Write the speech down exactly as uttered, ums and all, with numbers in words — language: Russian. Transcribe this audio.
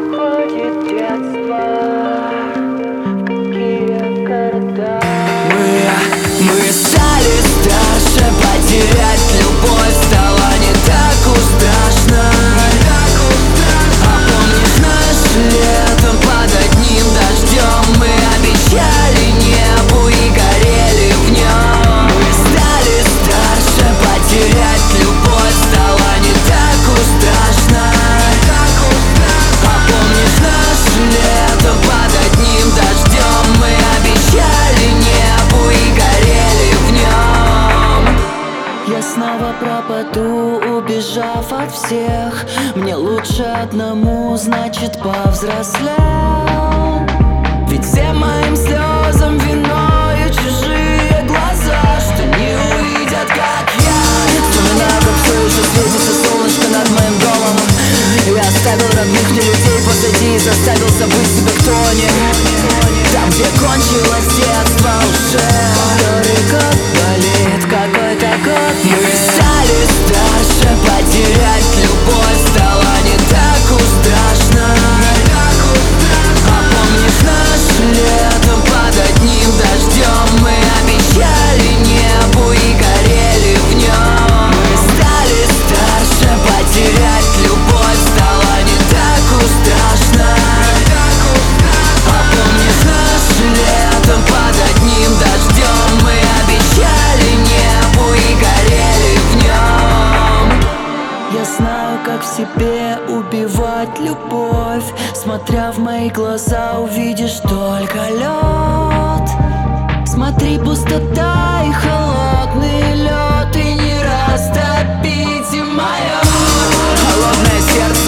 уходит детство. В какие города? Мы, мы стали старше, потерять любовь стало не так уж страшно. А помнишь наш летом под одним дождем? Мы обещали небу и горели в нем. Мы стали старше, потерять любовь стало не так уж страшно. А помнишь наш летом под одним дождем? Мы обещали небу и горели в нем. Я снова пропаду, убежав от всех. Мне лучше одному, значит, повзрослел. Ведь всем моим слезам виною чужие глаза, что не увидят, как я. Вспоминаю, как все еще светится солнышко над моим домом. Я оставил родных мне людей позади и заставил забыть себя кто-нибудь. Там, где кончилось детство, уже который год болит, какой-то год. Мы стали старше, потерять любовь стало не так уж страшно. А помнишь наш летом под одним дождем? Мы обещали небу и горели в нем. Мы стали старше, потерять любовь стало не так уж страшно. А помнишь наш летом под одним дождем? Мы обещали небу и горели в нем. Я знаю, как в себе убивать любовь. Смотря в мои глаза, увидишь только лед. Смотри, пустота и холодный лед, и не растопите мое холодное сердце